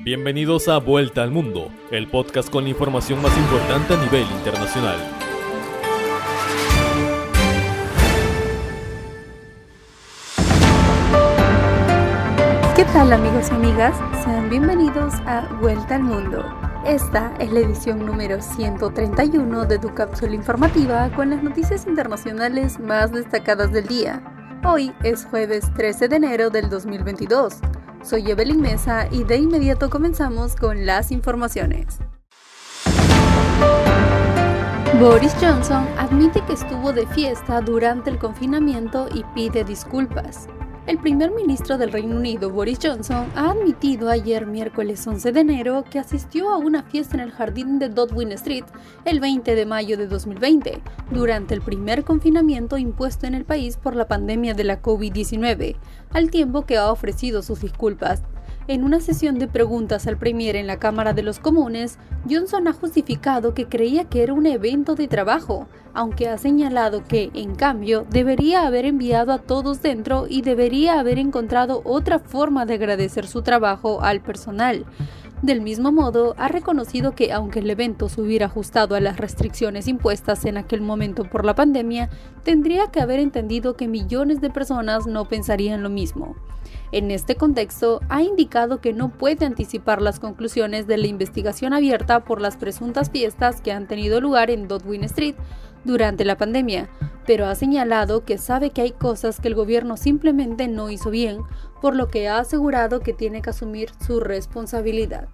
Bienvenidos a Vuelta al Mundo, el podcast con la información más importante a nivel internacional. ¿Qué tal, amigos y amigas? Sean bienvenidos a Vuelta al Mundo. Esta es la edición número 131 de tu cápsula informativa con las noticias internacionales más destacadas del día. Hoy es jueves 13 de enero del 2022. Soy Evelyn Mesa y de inmediato comenzamos con las informaciones. Boris Johnson admite que estuvo de fiesta durante el confinamiento y pide disculpas. El primer ministro del Reino Unido, Boris Johnson, ha admitido ayer miércoles 11 de enero que asistió a una fiesta en el jardín de Downing Street el 20 de mayo de 2020, durante el primer confinamiento impuesto en el país por la pandemia de la COVID-19, al tiempo que ha ofrecido sus disculpas. En una sesión de preguntas al Premier en la Cámara de los Comunes, Johnson ha justificado que creía que era un evento de trabajo, aunque ha señalado que, en cambio, debería haber enviado a todos dentro y debería haber encontrado otra forma de agradecer su trabajo al personal. Del mismo modo, ha reconocido que aunque el evento se hubiera ajustado a las restricciones impuestas en aquel momento por la pandemia, tendría que haber entendido que millones de personas no pensarían lo mismo. En este contexto, ha indicado que no puede anticipar las conclusiones de la investigación abierta por las presuntas fiestas que han tenido lugar en Downing Street durante la pandemia, pero ha señalado que sabe que hay cosas que el gobierno simplemente no hizo bien, por lo que ha asegurado que tiene que asumir su responsabilidad.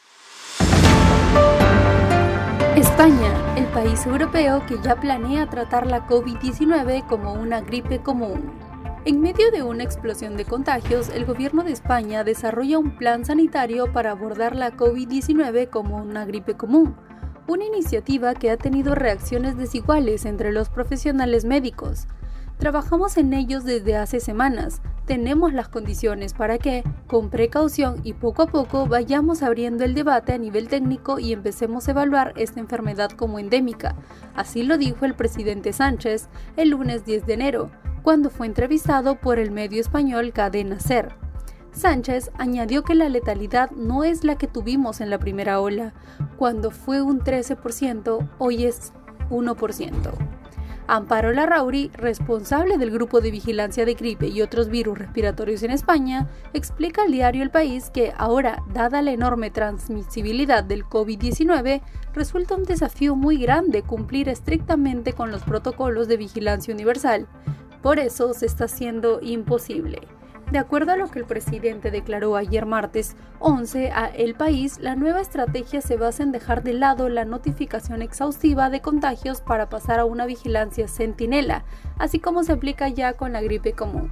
España, el país europeo que ya planea tratar la COVID-19 como una gripe común. En medio de una explosión de contagios, el gobierno de España desarrolla un plan sanitario para abordar la COVID-19 como una gripe común, una iniciativa que ha tenido reacciones desiguales entre los profesionales médicos. Trabajamos en ellos desde hace semanas, tenemos las condiciones para que, con precaución y poco a poco, vayamos abriendo el debate a nivel técnico y empecemos a evaluar esta enfermedad como endémica. Así lo dijo el presidente Sánchez el lunes 10 de enero, cuando fue entrevistado por el medio español Cadena SER. Sánchez añadió que la letalidad no es la que tuvimos en la primera ola, cuando fue un 13%, hoy es 1%. Amparo Larrauri, responsable del Grupo de Vigilancia de Gripe y otros virus respiratorios en España, explica al diario El País que ahora, dada la enorme transmisibilidad del COVID-19, resulta un desafío muy grande cumplir estrictamente con los protocolos de vigilancia universal. Por eso se está haciendo imposible. De acuerdo a lo que el presidente declaró ayer martes 11 a El País, la nueva estrategia se basa en dejar de lado la notificación exhaustiva de contagios para pasar a una vigilancia centinela, así como se aplica ya con la gripe común.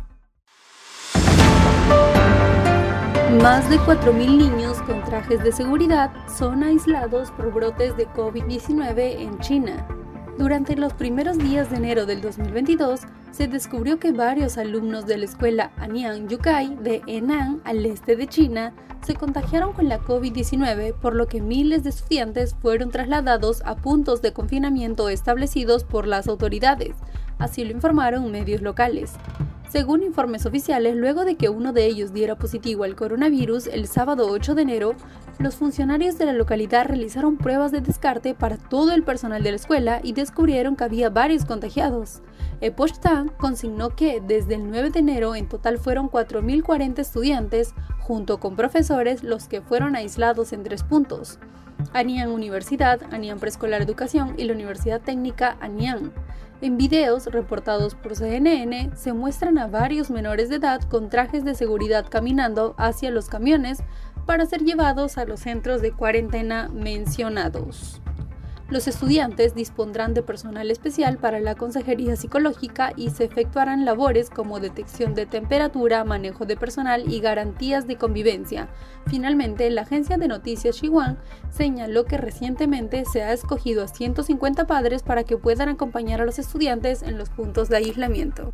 Más de 4.000 niños con trajes de seguridad son aislados por brotes de COVID-19 en China. Durante los primeros días de enero del 2022, se descubrió que varios alumnos de la escuela Anyang Yukai de Henan, al este de China, se contagiaron con la COVID-19, por lo que miles de estudiantes fueron trasladados a puntos de confinamiento establecidos por las autoridades, así lo informaron medios locales. Según informes oficiales, luego de que uno de ellos diera positivo al coronavirus el sábado 8 de enero, los funcionarios de la localidad realizaron pruebas de descarte para todo el personal de la escuela y descubrieron que había varios contagiados. Epoch Times consignó que desde el 9 de enero en total fueron 4.040 estudiantes, junto con profesores, los que fueron aislados en 3 puntos: Anyang Universidad, Anyang Preescolar Educación y la Universidad Técnica Anyang. En videos reportados por CNN se muestran a varios menores de edad con trajes de seguridad caminando hacia los camiones para ser llevados a los centros de cuarentena mencionados. Los estudiantes dispondrán de personal especial para la consejería psicológica y se efectuarán labores como detección de temperatura, manejo de personal y garantías de convivencia. Finalmente, la agencia de noticias Xinhua señaló que recientemente se ha escogido a 150 padres para que puedan acompañar a los estudiantes en los puntos de aislamiento.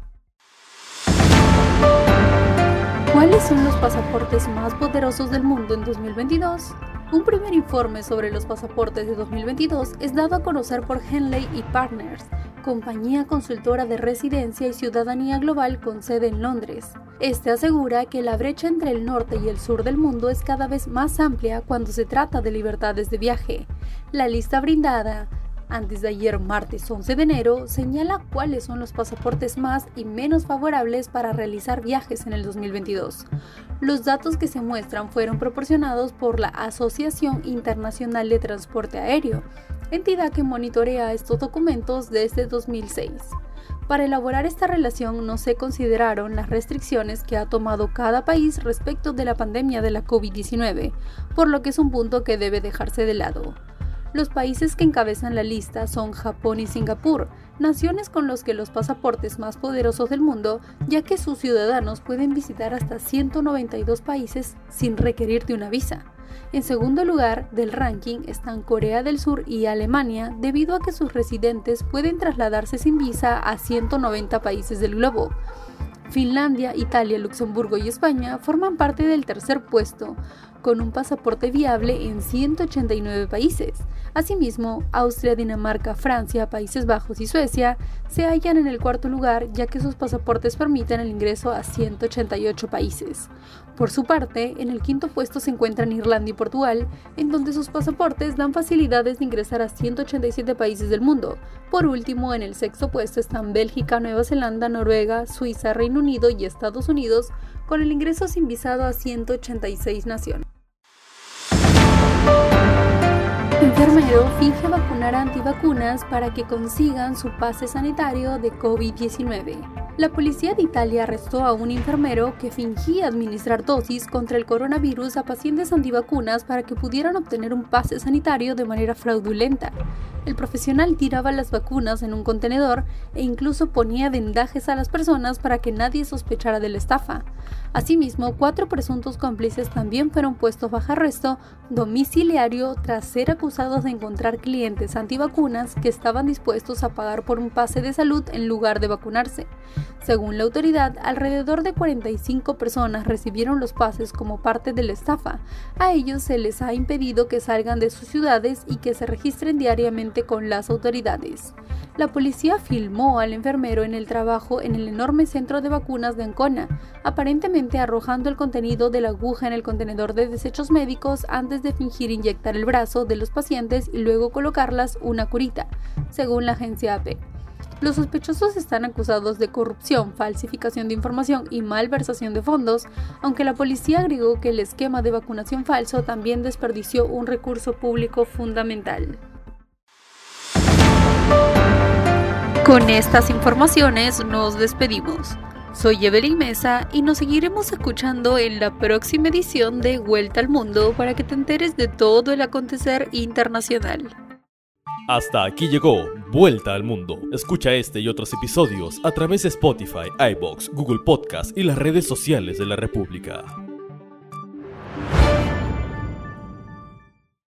¿Cuáles son los pasaportes más poderosos del mundo en 2022? Un primer informe sobre los pasaportes de 2022 es dado a conocer por Henley y Partners, compañía consultora de residencia y ciudadanía global con sede en Londres. Este asegura que la brecha entre el norte y el sur del mundo es cada vez más amplia cuando se trata de libertades de viaje. La lista brindada antes de ayer, martes 11 de enero, señala cuáles son los pasaportes más y menos favorables para realizar viajes en el 2022. Los datos que se muestran fueron proporcionados por la Asociación Internacional de Transporte Aéreo, entidad que monitorea estos documentos desde 2006. Para elaborar esta relación no se consideraron las restricciones que ha tomado cada país respecto de la pandemia de la COVID-19, por lo que es un punto que debe dejarse de lado. Los países que encabezan la lista son Japón y Singapur, naciones con los que los pasaportes más poderosos del mundo, ya que sus ciudadanos pueden visitar hasta 192 países sin requerir de una visa. En segundo lugar del ranking están Corea del Sur y Alemania, debido a que sus residentes pueden trasladarse sin visa a 190 países del globo. Finlandia, Italia, Luxemburgo y España forman parte del tercer puesto, con un pasaporte viable en 189 países. Asimismo, Austria, Dinamarca, Francia, Países Bajos y Suecia se hallan en el cuarto lugar, ya que sus pasaportes permiten el ingreso a 188 países. Por su parte, en el quinto puesto se encuentran Irlanda y Portugal, en donde sus pasaportes dan facilidades de ingresar a 187 países del mundo. Por último, en el sexto puesto están Bélgica, Nueva Zelanda, Noruega, Suiza, Reino Unido y Estados Unidos, con el ingreso sin visado a 186 naciones. Enfermero finge vacunar a antivacunas para que consigan su pase sanitario de COVID-19. La policía de Italia arrestó a un enfermero que fingía administrar dosis contra el coronavirus a pacientes antivacunas para que pudieran obtener un pase sanitario de manera fraudulenta. El profesional tiraba las vacunas en un contenedor e incluso ponía vendajes a las personas para que nadie sospechara de la estafa. Asimismo, 4 presuntos cómplices también fueron puestos bajo arresto domiciliario tras ser acusados de encontrar clientes antivacunas que estaban dispuestos a pagar por un pase de salud en lugar de vacunarse. Según la autoridad, alrededor de 45 personas recibieron los pases como parte de la estafa. A ellos se les ha impedido que salgan de sus ciudades y que se registren diariamente con las autoridades. La policía filmó al enfermero en el trabajo en el enorme centro de vacunas de Ancona, aparentemente arrojando el contenido de la aguja en el contenedor de desechos médicos antes de fingir inyectar el brazo de los pacientes y luego colocarlas una curita, según la agencia AP. Los sospechosos están acusados de corrupción, falsificación de información y malversación de fondos, aunque la policía agregó que el esquema de vacunación falso también desperdició un recurso público fundamental. Con estas informaciones nos despedimos. Soy Evelyn Mesa y nos seguiremos escuchando en la próxima edición de Vuelta al Mundo para que te enteres de todo el acontecer internacional. Hasta aquí llegó Vuelta al Mundo. Escucha este y otros episodios a través de Spotify, iVoox, Google Podcast y las redes sociales de la República.